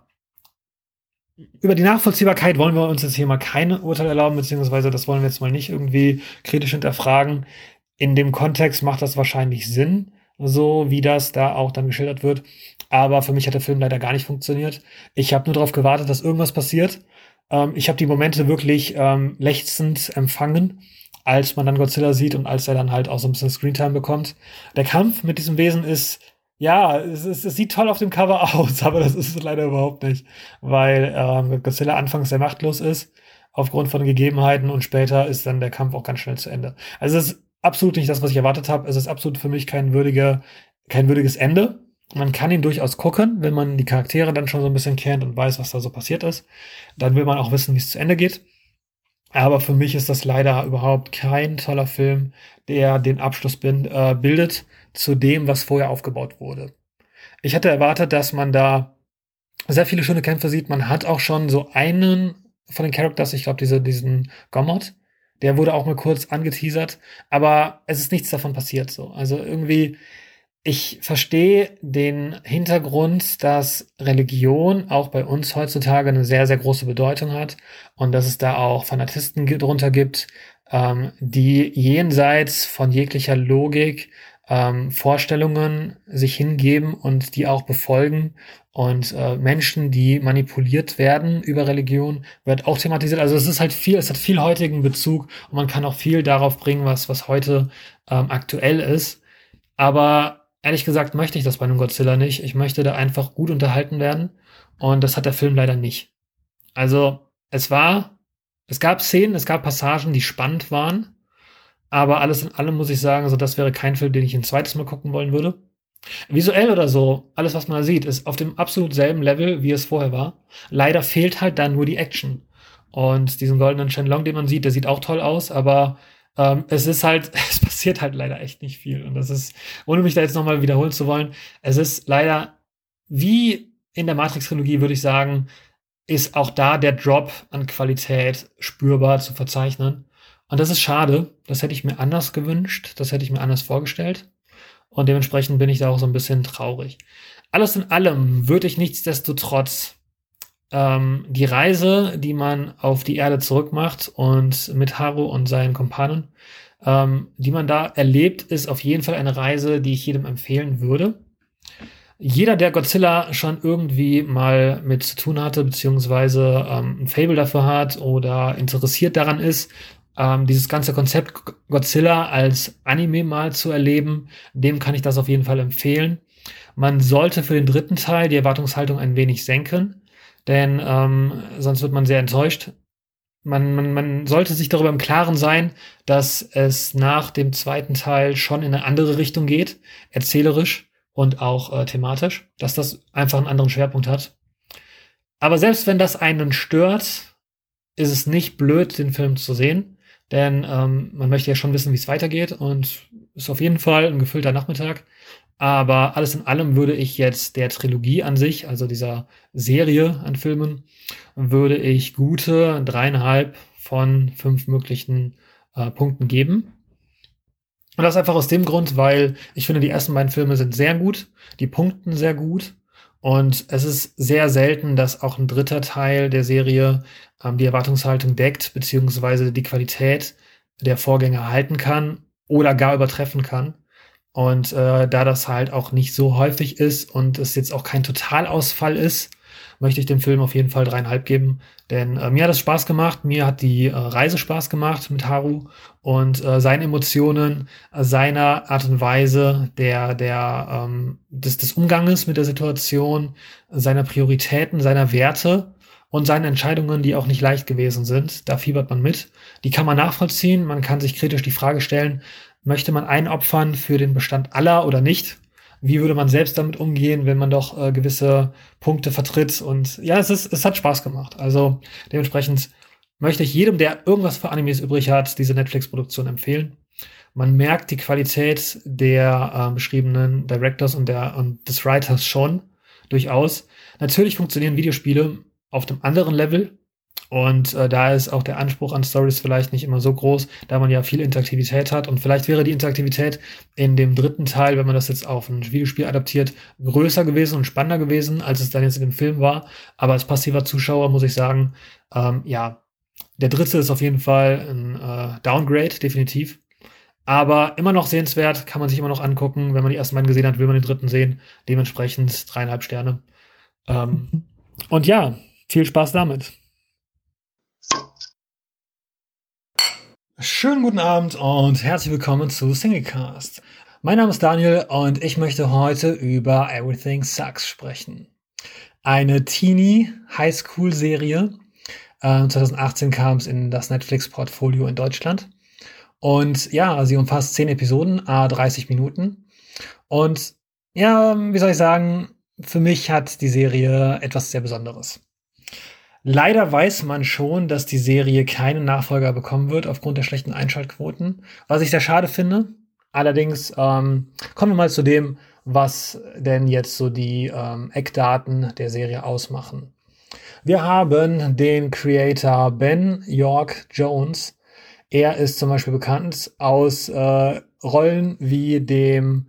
über die Nachvollziehbarkeit wollen wir uns jetzt hier mal keine Urteile erlauben, beziehungsweise das wollen wir jetzt mal nicht irgendwie kritisch hinterfragen. In dem Kontext macht das wahrscheinlich Sinn, so wie das da auch dann geschildert wird. Aber für mich hat der Film leider gar nicht funktioniert. Ich habe nur darauf gewartet, dass irgendwas passiert. Ich habe die Momente wirklich lechzend empfangen, als man dann Godzilla sieht und als er dann halt auch so ein bisschen Screentime bekommt. Der Kampf mit diesem Wesen ist, ja, es sieht toll auf dem Cover aus, aber das ist es leider überhaupt nicht. Weil Godzilla anfangs sehr machtlos ist, aufgrund von Gegebenheiten, und später ist dann der Kampf auch ganz schnell zu Ende. Also es ist absolut nicht das, was ich erwartet habe. Es ist absolut für mich kein würdiges Ende. Man kann ihn durchaus gucken, wenn man die Charaktere dann schon so ein bisschen kennt und weiß, was da so passiert ist. Dann will man auch wissen, wie es zu Ende geht. Aber für mich ist das leider überhaupt kein toller Film, der den Abschluss bildet zu dem, was vorher aufgebaut wurde. Ich hatte erwartet, dass man da sehr viele schöne Kämpfe sieht. Man hat auch schon so einen von den Characters, ich glaube, diesen Gomot, Der wurde auch mal kurz angeteasert, aber es ist nichts davon passiert so. Also irgendwie, ich verstehe den Hintergrund, dass Religion auch bei uns heutzutage eine sehr, sehr große Bedeutung hat und dass es da auch Fanatisten drunter gibt, die jenseits von jeglicher Logik Vorstellungen sich hingeben und die auch befolgen. Und Menschen, die manipuliert werden über Religion, wird auch thematisiert. Also es ist halt viel, es hat viel heutigen Bezug und man kann auch viel darauf bringen, was heute aktuell ist. Aber ehrlich gesagt möchte ich das bei einem Godzilla nicht. Ich möchte da einfach gut unterhalten werden. Und das hat der Film leider nicht. Also es gab Szenen, es gab Passagen, die spannend waren. Aber alles in allem muss ich sagen, also das wäre kein Film, den ich ein zweites Mal gucken wollen würde. Visuell oder so, alles, was man da sieht, ist auf dem absolut selben Level, wie es vorher war. Leider fehlt halt dann nur die Action. Und diesen goldenen Shenlong, den man sieht, der sieht auch toll aus, aber es ist halt, es passiert halt leider echt nicht viel. Und das ist, ohne mich da jetzt nochmal wiederholen zu wollen, es ist leider, wie in der Matrix-Trilogie, würde ich sagen, ist auch da der Drop an Qualität spürbar zu verzeichnen. Und das ist schade. Das hätte ich mir anders gewünscht. Das hätte ich mir anders vorgestellt. Und dementsprechend bin ich da auch so ein bisschen traurig. Alles in allem würde ich nichtsdestotrotz die Reise, die man auf die Erde zurückmacht und mit Haru und seinen Kumpanen, die man da erlebt, ist auf jeden Fall eine Reise, die ich jedem empfehlen würde. Jeder, der Godzilla schon irgendwie mal mit zu tun hatte, beziehungsweise ein Faible dafür hat oder interessiert daran ist, dieses ganze Konzept Godzilla als Anime mal zu erleben, dem kann ich das auf jeden Fall empfehlen. Man sollte für den dritten Teil die Erwartungshaltung ein wenig senken, denn sonst wird man sehr enttäuscht. Man sollte sich darüber im Klaren sein, dass es nach dem zweiten Teil schon in eine andere Richtung geht, erzählerisch und auch thematisch, dass das einfach einen anderen Schwerpunkt hat. Aber selbst wenn das einen stört, ist es nicht blöd, den Film zu sehen. Denn man möchte ja schon wissen, wie es weitergeht und ist auf jeden Fall ein gefüllter Nachmittag. Aber alles in allem würde ich jetzt der Trilogie an sich, also dieser Serie an Filmen, würde ich gute 3,5 von 5 möglichen Punkten geben. Und das einfach aus dem Grund, weil ich finde, die ersten beiden Filme sind sehr gut, die punkten sehr gut. Und es ist sehr selten, dass auch ein dritter Teil der Serie die Erwartungshaltung deckt, beziehungsweise die Qualität der Vorgänger halten kann oder gar übertreffen kann. Und da das halt auch nicht so häufig ist und es jetzt auch kein Totalausfall ist, möchte ich dem Film auf jeden Fall 3,5 geben. Denn mir hat es Spaß gemacht, mir hat die Reise Spaß gemacht mit Haru und seine Emotionen, seiner Art und Weise des Umganges mit der Situation, seiner Prioritäten, seiner Werte und seine Entscheidungen, die auch nicht leicht gewesen sind. Da fiebert man mit. Die kann man nachvollziehen. Man kann sich kritisch die Frage stellen, möchte man einopfern für den Bestand aller oder nicht? Wie würde man selbst damit umgehen, wenn man doch gewisse Punkte vertritt? Und ja, es hat Spaß gemacht. Also dementsprechend möchte ich jedem, der irgendwas für Animes übrig hat, diese Netflix-Produktion empfehlen. Man merkt die Qualität der beschriebenen Directors und des Writers schon durchaus. Natürlich funktionieren Videospiele auf dem anderen Level. Und da ist auch der Anspruch an Stories vielleicht nicht immer so groß, da man ja viel Interaktivität hat. Und vielleicht wäre die Interaktivität in dem dritten Teil, wenn man das jetzt auf ein Videospiel adaptiert, größer gewesen und spannender gewesen, als es dann jetzt in dem Film war. Aber als passiver Zuschauer muss ich sagen, ja, der dritte ist auf jeden Fall ein Downgrade, definitiv. Aber immer noch sehenswert, kann man sich immer noch angucken. Wenn man die ersten beiden gesehen hat, will man den dritten sehen. Dementsprechend 3,5 Sterne. Und ja, viel Spaß damit. Schönen guten Abend und herzlich willkommen zu Singlecast. Mein Name ist Daniel und ich möchte heute über Everything Sucks sprechen. Eine Teenie-Highschool-Serie. 2018 kam es in das Netflix-Portfolio in Deutschland. Und ja, sie umfasst 10 Episoden, 30 Minuten. Und ja, wie soll ich sagen, für mich hat die Serie etwas sehr Besonderes. Leider weiß man schon, dass die Serie keinen Nachfolger bekommen wird aufgrund der schlechten Einschaltquoten, was ich sehr schade finde. Allerdings kommen wir mal zu dem, was denn jetzt so die Eckdaten der Serie ausmachen. Wir haben den Creator Ben York Jones. Er ist zum Beispiel bekannt aus Rollen wie dem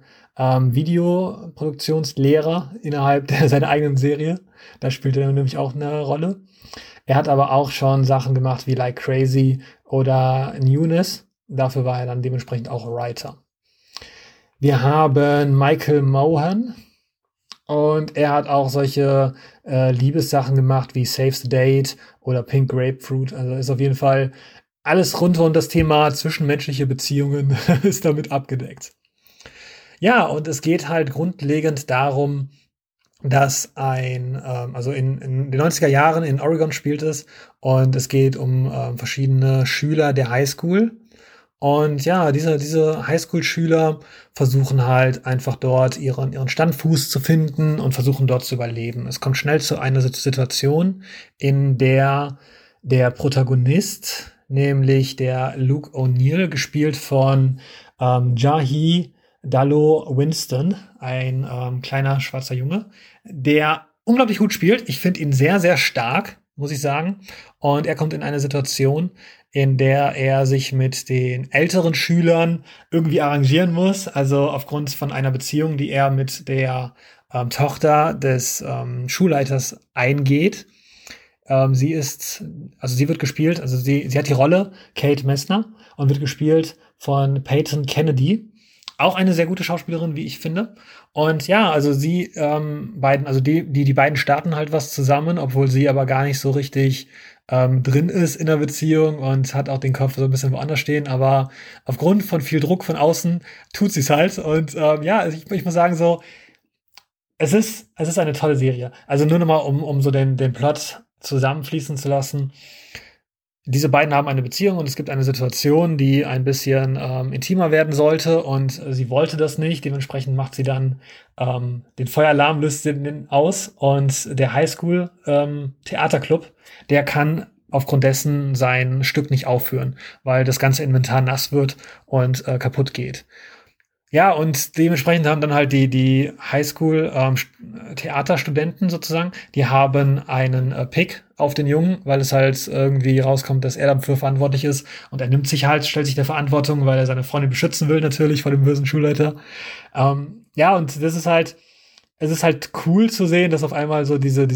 Videoproduktionslehrer innerhalb seiner eigenen Serie. Da spielt er nämlich auch eine Rolle. Er hat aber auch schon Sachen gemacht wie Like Crazy oder Newness. Dafür war er dann dementsprechend auch Writer. Wir haben Michael Mohan und er hat auch solche Liebessachen gemacht wie Save the Date oder Pink Grapefruit. Also ist auf jeden Fall alles rund um das Thema zwischenmenschliche Beziehungen ist damit abgedeckt. Ja, und es geht halt grundlegend darum, dass also in den 90er Jahren in Oregon spielt es und es geht um verschiedene Schüler der Highschool. Und ja, diese Highschool-Schüler versuchen halt einfach dort ihren Standfuß zu finden und versuchen dort zu überleben. Es kommt schnell zu einer Situation, in der der Protagonist, nämlich der Luke O'Neill, gespielt von Jahi Dallo Winston, ein kleiner schwarzer Junge, der unglaublich gut spielt. Ich finde ihn sehr, sehr stark, muss ich sagen. Und er kommt in eine Situation, in der er sich mit den älteren Schülern irgendwie arrangieren muss. Also aufgrund von einer Beziehung, die er mit der Tochter des Schulleiters eingeht. Sie wird gespielt, also sie hat die Rolle Kate Messner und wird gespielt von Peyton Kennedy. Auch eine sehr gute Schauspielerin, wie ich finde. Und ja, also die beiden starten halt was zusammen, obwohl sie aber gar nicht so richtig drin ist in der Beziehung und hat auch den Kopf so ein bisschen woanders stehen. Aber aufgrund von viel Druck von außen tut sie es halt. Und ich muss sagen, so, es ist eine tolle Serie. Also nur nochmal, um so den Plot zusammenfließen zu lassen. Diese beiden haben eine Beziehung und es gibt eine Situation, die ein bisschen intimer werden sollte und sie wollte das nicht. Dementsprechend macht sie dann den Feueralarm, löst den aus und der Highschool Theaterclub, der kann aufgrund dessen sein Stück nicht aufführen, weil das ganze Inventar nass wird und kaputt geht. Ja, und dementsprechend haben dann halt die Highschool Theaterstudenten sozusagen, die haben einen Pick auf den Jungen, weil es halt irgendwie rauskommt, dass er dafür verantwortlich ist und er stellt sich der Verantwortung, weil er seine Freundin beschützen will natürlich vor dem bösen Schulleiter. Und es ist halt cool zu sehen, dass auf einmal so diese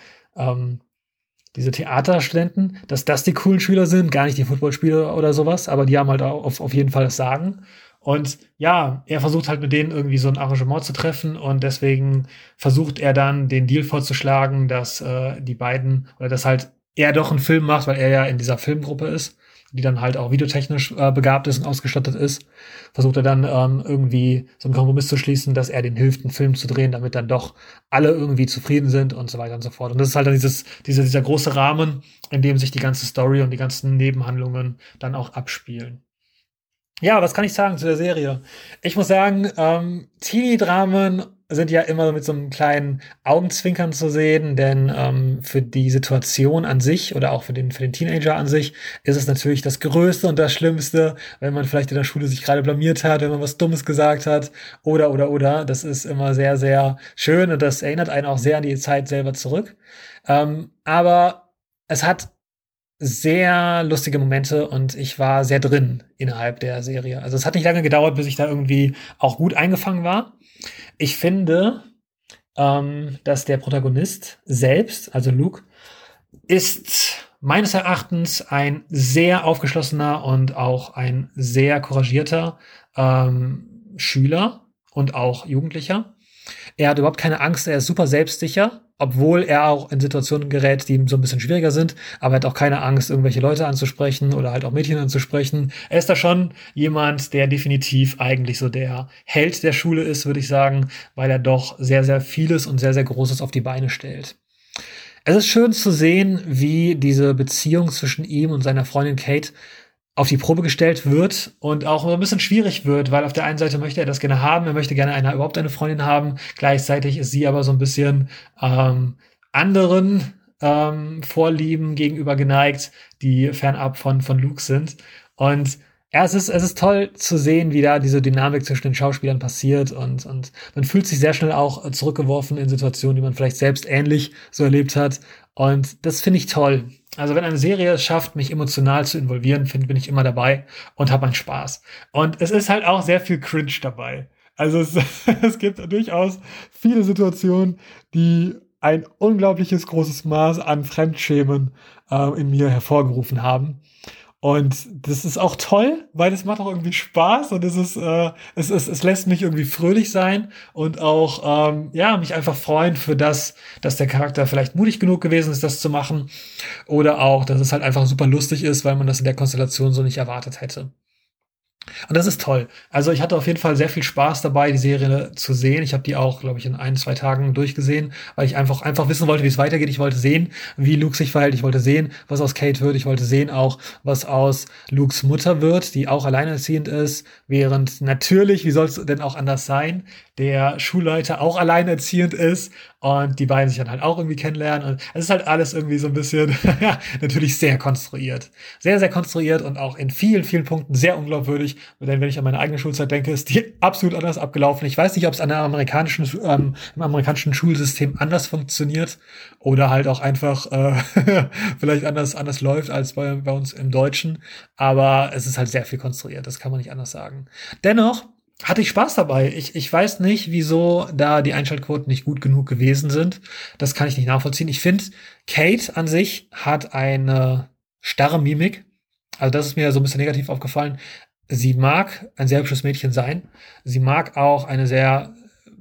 Theaterstudenten, dass das die coolen Schüler sind, gar nicht die Footballspieler oder sowas, aber die haben halt auch auf jeden Fall das Sagen. Und ja, er versucht halt mit denen irgendwie so ein Arrangement zu treffen und deswegen versucht er dann den Deal vorzuschlagen, dass die beiden oder dass halt er doch einen Film macht, weil er ja in dieser Filmgruppe ist, die dann halt auch videotechnisch begabt ist und ausgestattet ist. Versucht er dann irgendwie so einen Kompromiss zu schließen, dass er denen hilft, einen Film zu drehen, damit dann doch alle irgendwie zufrieden sind und so weiter und so fort. Und das ist halt dann dieser große Rahmen, in dem sich die ganze Story und die ganzen Nebenhandlungen dann auch abspielen. Ja, was kann ich sagen zu der Serie? Ich muss sagen, Teenie-Dramen sind ja immer mit so einem kleinen Augenzwinkern zu sehen, denn für die Situation an sich oder auch für den Teenager an sich ist es natürlich das Größte und das Schlimmste, wenn man vielleicht in der Schule sich gerade blamiert hat, wenn man was Dummes gesagt hat oder. Das ist immer sehr, sehr schön und das erinnert einen auch sehr an die Zeit selber zurück. Aber es hat sehr lustige Momente und ich war sehr drin innerhalb der Serie. Also es hat nicht lange gedauert, bis ich da irgendwie auch gut eingefangen war. Ich finde, dass der Protagonist selbst, also Luke, ist meines Erachtens ein sehr aufgeschlossener und auch ein sehr couragierter Schüler und auch Jugendlicher. Er hat überhaupt keine Angst, er ist super selbstsicher, obwohl er auch in Situationen gerät, die so ein bisschen schwieriger sind, aber er hat auch keine Angst, irgendwelche Leute anzusprechen oder halt auch Mädchen anzusprechen. Er ist da schon jemand, der definitiv eigentlich so der Held der Schule ist, würde ich sagen, weil er doch sehr, sehr vieles und sehr, sehr Großes auf die Beine stellt. Es ist schön zu sehen, wie diese Beziehung zwischen ihm und seiner Freundin Kate auf die Probe gestellt wird und auch ein bisschen schwierig wird, weil auf der einen Seite möchte er das gerne haben, er möchte gerne überhaupt eine Freundin haben, gleichzeitig ist sie aber so ein bisschen anderen Vorlieben gegenüber geneigt, die fernab von Luke sind. Und ja, es ist toll zu sehen, wie da diese Dynamik zwischen den Schauspielern passiert und man fühlt sich sehr schnell auch zurückgeworfen in Situationen, die man vielleicht selbst ähnlich so erlebt hat. Und das finde ich toll. Also wenn eine Serie es schafft, mich emotional zu involvieren, bin ich immer dabei und habe meinen Spaß. Und es ist halt auch sehr viel Cringe dabei. Also es gibt durchaus viele Situationen, die ein unglaubliches großes Maß an Fremdschämen in mir hervorgerufen haben. Und das ist auch toll, weil es macht auch irgendwie Spaß und es lässt mich irgendwie fröhlich sein und auch ja, mich einfach freuen für das, dass der Charakter vielleicht mutig genug gewesen ist, das zu machen. Oder auch, dass es halt einfach super lustig ist, weil man das in der Konstellation so nicht erwartet hätte. Und das ist toll. Also ich hatte auf jeden Fall sehr viel Spaß dabei, die Serie zu sehen. Ich habe die auch, glaube ich, in 1, 2 Tagen durchgesehen, weil ich einfach wissen wollte, wie es weitergeht. Ich wollte sehen, wie Luke sich verhält. Ich wollte sehen, was aus Kate wird. Ich wollte sehen auch, was aus Lukes Mutter wird, die auch alleinerziehend ist. Während natürlich, wie soll es denn auch anders sein, der Schulleiter auch alleinerziehend ist und die beiden sich dann halt auch irgendwie kennenlernen. Und es ist halt alles irgendwie so ein bisschen, ja, natürlich sehr konstruiert. Sehr, sehr konstruiert und auch in vielen, vielen Punkten sehr unglaubwürdig. Denn wenn ich an meine eigene Schulzeit denke, ist die absolut anders abgelaufen. Ich weiß nicht, ob es im amerikanischen Schulsystem anders funktioniert oder halt auch einfach vielleicht anders läuft als bei uns im Deutschen. Aber es ist halt sehr viel konstruiert. Das kann man nicht anders sagen. Dennoch hatte ich Spaß dabei. Ich weiß nicht, wieso da die Einschaltquoten nicht gut genug gewesen sind. Das kann ich nicht nachvollziehen. Ich finde, Kate an sich hat eine starre Mimik. Also das ist mir so ein bisschen negativ aufgefallen. Sie mag ein sehr hübsches Mädchen sein. Sie mag auch eine sehr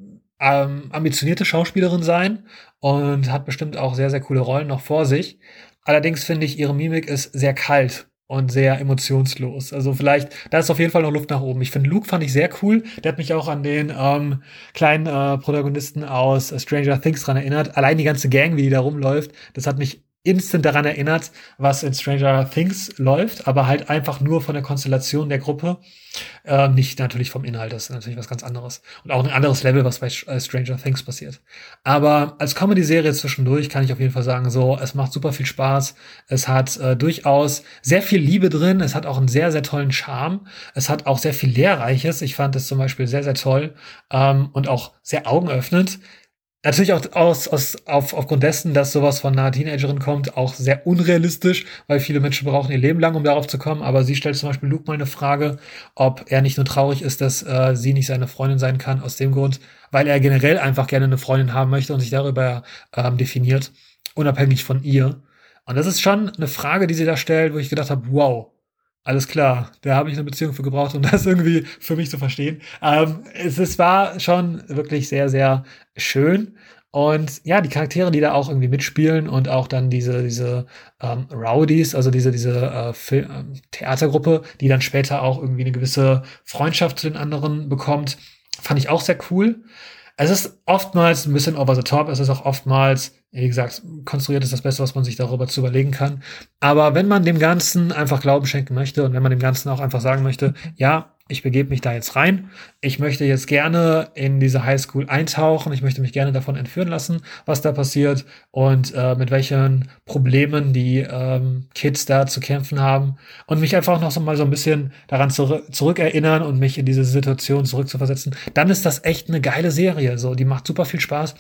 ambitionierte Schauspielerin sein und hat bestimmt auch sehr, sehr coole Rollen noch vor sich. Allerdings finde ich, ihre Mimik ist sehr kalt und sehr emotionslos. Also vielleicht, da ist auf jeden Fall noch Luft nach oben. Ich finde, Luke fand ich sehr cool. Der hat mich auch an den kleinen Protagonisten aus Stranger Things dran erinnert. Allein die ganze Gang, wie die da rumläuft, das hat mich instant daran erinnert, was in Stranger Things läuft, aber halt einfach nur von der Konstellation der Gruppe, nicht natürlich vom Inhalt, das ist natürlich was ganz anderes. Und auch ein anderes Level, was bei Stranger Things passiert. Aber als Comedy-Serie zwischendurch kann ich auf jeden Fall sagen, so, es macht super viel Spaß, es hat durchaus sehr viel Liebe drin, es hat auch einen sehr, sehr tollen Charme, es hat auch sehr viel Lehrreiches, ich fand es zum Beispiel sehr, sehr toll und auch sehr augenöffnend. Natürlich auch aufgrund dessen, dass sowas von einer Teenagerin kommt, auch sehr unrealistisch, weil viele Menschen brauchen ihr Leben lang, um darauf zu kommen. Aber sie stellt zum Beispiel Luke mal eine Frage, ob er nicht nur traurig ist, dass sie nicht seine Freundin sein kann, aus dem Grund, weil er generell einfach gerne eine Freundin haben möchte und sich darüber definiert, unabhängig von ihr. Und das ist schon eine Frage, die sie da stellt, wo ich gedacht habe, wow, alles klar, da habe ich eine Beziehung für gebraucht, um das irgendwie für mich zu verstehen. Es war schon wirklich sehr, sehr schön. Und ja, die Charaktere, die da auch irgendwie mitspielen und auch dann diese Rowdies, also diese Theatergruppe, die dann später auch irgendwie eine gewisse Freundschaft zu den anderen bekommt, fand ich auch sehr cool. Es ist oftmals ein bisschen over the top, es ist auch oftmals, wie gesagt, konstruiert ist das Beste, was man sich darüber zu überlegen kann. Aber wenn man dem Ganzen einfach Glauben schenken möchte und wenn man dem Ganzen auch einfach sagen möchte, ja, ich begebe mich da jetzt rein, ich möchte jetzt gerne in diese Highschool eintauchen, ich möchte mich gerne davon entführen lassen, was da passiert und mit welchen Problemen die Kids da zu kämpfen haben und mich einfach noch so mal so ein bisschen daran zurückerinnern und mich in diese Situation zurückzuversetzen, dann ist das echt eine geile Serie. So, die macht super viel Spaß.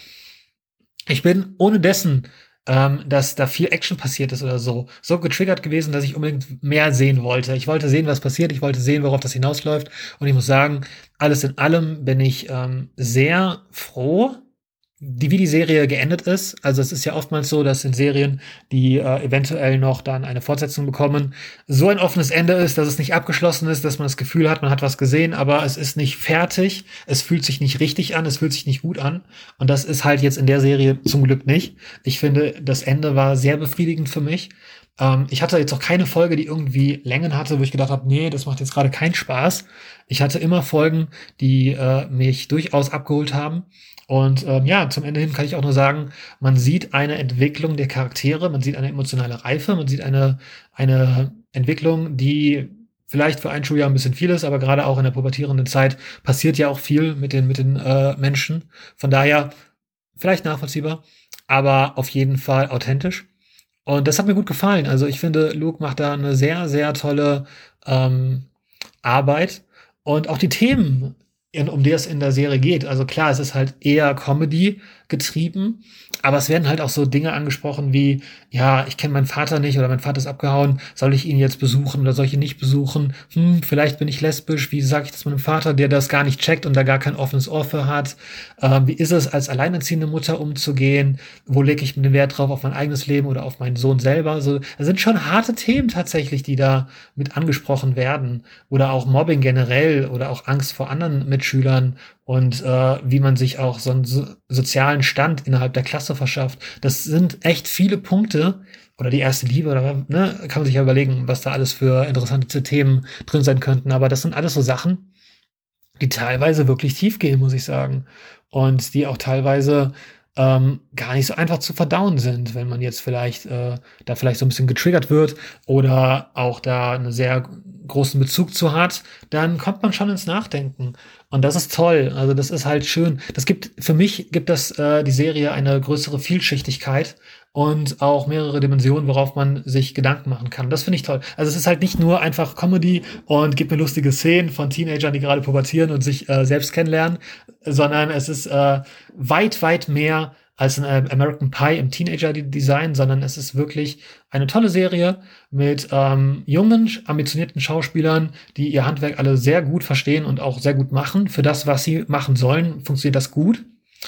Ich bin ohne dessen, dass da viel Action passiert ist oder so getriggert gewesen, dass ich unbedingt mehr sehen wollte. Ich wollte sehen, was passiert. Ich wollte sehen, worauf das hinausläuft. Und ich muss sagen, alles in allem bin ich sehr froh, wie die Serie geendet ist. Also es ist ja oftmals so, dass in Serien, die eventuell noch dann eine Fortsetzung bekommen, so ein offenes Ende ist, dass es nicht abgeschlossen ist, dass man das Gefühl hat, man hat was gesehen, aber es ist nicht fertig, es fühlt sich nicht richtig an, es fühlt sich nicht gut an. Und das ist halt jetzt in der Serie zum Glück nicht. Ich finde, das Ende war sehr befriedigend für mich. Ich hatte jetzt auch keine Folge, die irgendwie Längen hatte, wo ich gedacht habe, nee, das macht jetzt gerade keinen Spaß. Ich hatte immer Folgen, die mich durchaus abgeholt haben. Und ja, zum Ende hin kann ich auch nur sagen, man sieht eine Entwicklung der Charaktere, man sieht eine emotionale Reife, man sieht eine Entwicklung, die vielleicht für ein Schuljahr ein bisschen viel ist, aber gerade auch in der pubertierenden Zeit passiert ja auch viel mit den Menschen. Von daher vielleicht nachvollziehbar, aber auf jeden Fall authentisch. Und das hat mir gut gefallen. Also ich finde, Luke macht da eine sehr, sehr tolle Arbeit. Und auch die Themen, um die es in der Serie geht. Also klar, es ist halt eher Comedy getrieben, Aber es werden halt auch so Dinge angesprochen wie, ja, ich kenne meinen Vater nicht oder mein Vater ist abgehauen, soll ich ihn jetzt besuchen oder soll ich ihn nicht besuchen? Vielleicht bin ich lesbisch, wie sage ich das meinem Vater, der das gar nicht checkt und da gar kein offenes Ohr für hat? Wie ist es, als alleinerziehende Mutter umzugehen? Wo lege ich den Wert drauf, auf mein eigenes Leben oder auf meinen Sohn selber? Also, das sind schon harte Themen tatsächlich, die da mit angesprochen werden. Oder auch Mobbing generell oder auch Angst vor anderen Mitschülern und wie man sich auch so einen sozialen Stand innerhalb der Klasse verschafft. Das sind echt viele Punkte. Oder die erste Liebe, oder ne, kann man sich ja überlegen, was da alles für interessante Themen drin sein könnten. Aber das sind alles so Sachen, die teilweise wirklich tief gehen, muss ich sagen. Und die auch teilweise gar nicht so einfach zu verdauen sind, wenn man jetzt vielleicht da vielleicht so ein bisschen getriggert wird oder auch da einen sehr großen Bezug zu hat, dann kommt man schon ins Nachdenken. Und das ist toll. Also das ist halt schön. Für mich gibt das die Serie eine größere Vielschichtigkeit und auch mehrere Dimensionen, worauf man sich Gedanken machen kann. Das finde ich toll. Also es ist halt nicht nur einfach Comedy und gibt mir lustige Szenen von Teenagern, die gerade pubertieren und sich selbst kennenlernen, sondern es ist weit, weit mehr als ein American Pie im Teenager-Design, sondern es ist wirklich eine tolle Serie mit jungen, ambitionierten Schauspielern, die ihr Handwerk alle sehr gut verstehen und auch sehr gut machen. Für das, was sie machen sollen, funktioniert das gut.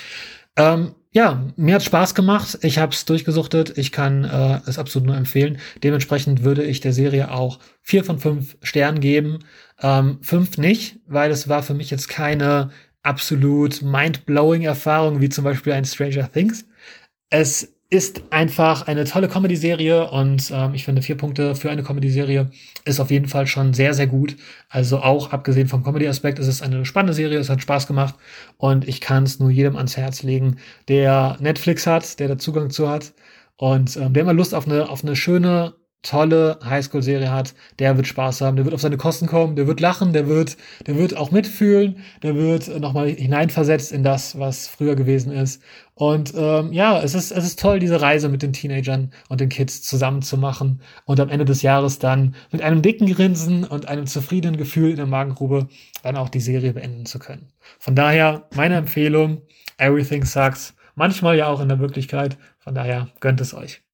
Ja, mir hat Spaß gemacht. Ich habe es durchgesuchtet. Ich kann es absolut nur empfehlen. Dementsprechend würde ich der Serie auch 4 von 5 Sternen geben. 5 nicht, weil es war für mich jetzt keine absolut mind-blowing Erfahrung, wie zum Beispiel ein Stranger Things. Es ist einfach eine tolle Comedy-Serie und ich finde 4 Punkte für eine Comedy-Serie ist auf jeden Fall schon sehr, sehr gut. Also auch abgesehen vom Comedy-Aspekt ist es eine spannende Serie, es hat Spaß gemacht und ich kann es nur jedem ans Herz legen, der Netflix hat, der da Zugang zu hat und der mal Lust auf eine schöne, tolle Highschool-Serie hat, der wird Spaß haben, der wird auf seine Kosten kommen, der wird lachen, der wird auch mitfühlen, der wird nochmal hineinversetzt in das, was früher gewesen ist. Und ja, es ist toll, diese Reise mit den Teenagern und den Kids zusammen zu machen und am Ende des Jahres dann mit einem dicken Grinsen und einem zufriedenen Gefühl in der Magengrube dann auch die Serie beenden zu können. Von daher meine Empfehlung, Everything Sucks, manchmal ja auch in der Wirklichkeit, von daher gönnt es euch.